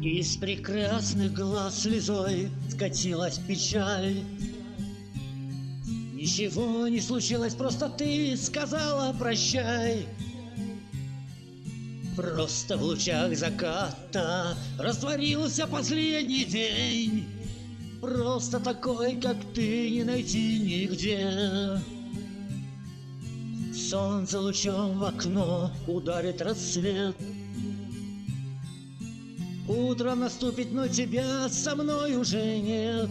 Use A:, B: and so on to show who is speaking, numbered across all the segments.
A: Из прекрасных глаз слезой скатилась печаль. Ничего не случилось, просто ты сказала прощай. Просто в лучах заката растворился последний день. Просто такой, как ты, не найти нигде. Солнце лучом в окно ударит рассвет. Утро наступит, но тебя со мной уже нет.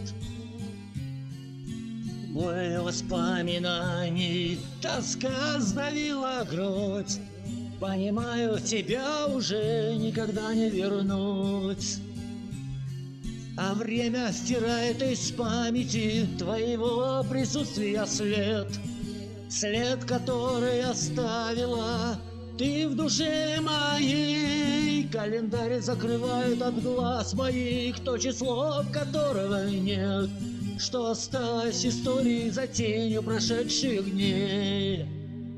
A: Мой воспоминаний тоска сдавила грудь. Понимаю, тебя уже никогда не вернуть. А время стирает из памяти твоего присутствия след. След, который оставила ты в душе моей. Календарь закрывает от глаз моих то число, которого нет. Что осталось историей за тенью прошедших дней.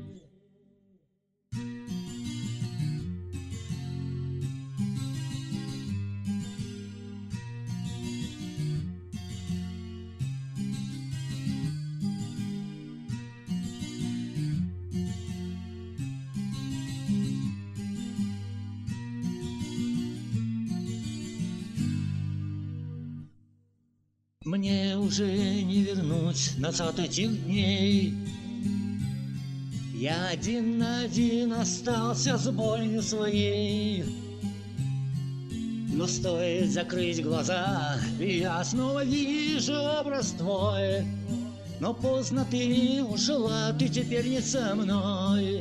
A: Мне уже не вернуть назад этих дней. Я один на один остался с болью своей. Но стоит закрыть глаза, и я снова вижу образ твой. Но поздно ты ушла, ты теперь не со мной.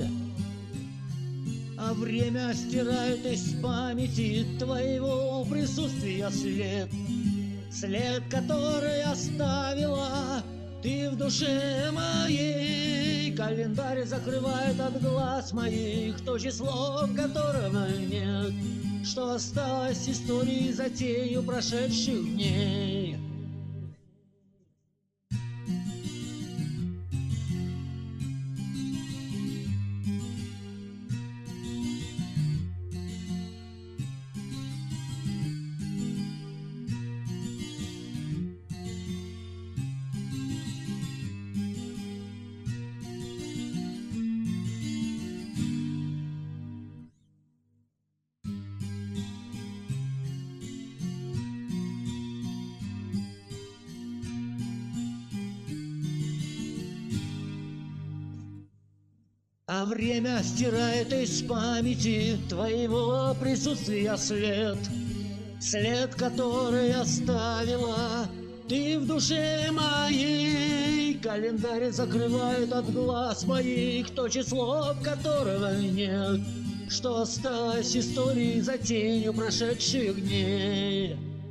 A: А время стирает из памяти твоего присутствия след. След, который оставила ты в душе моей. Календарь закрывает от глаз моих то число, которого нет. Что осталось историей за тенью прошедших дней. А время стирает из памяти твоего присутствия след. След, который оставила ты в душе моей. Календарь закрывает от глаз моих то число, которого нет. Что осталось историей за тенью прошедших дней.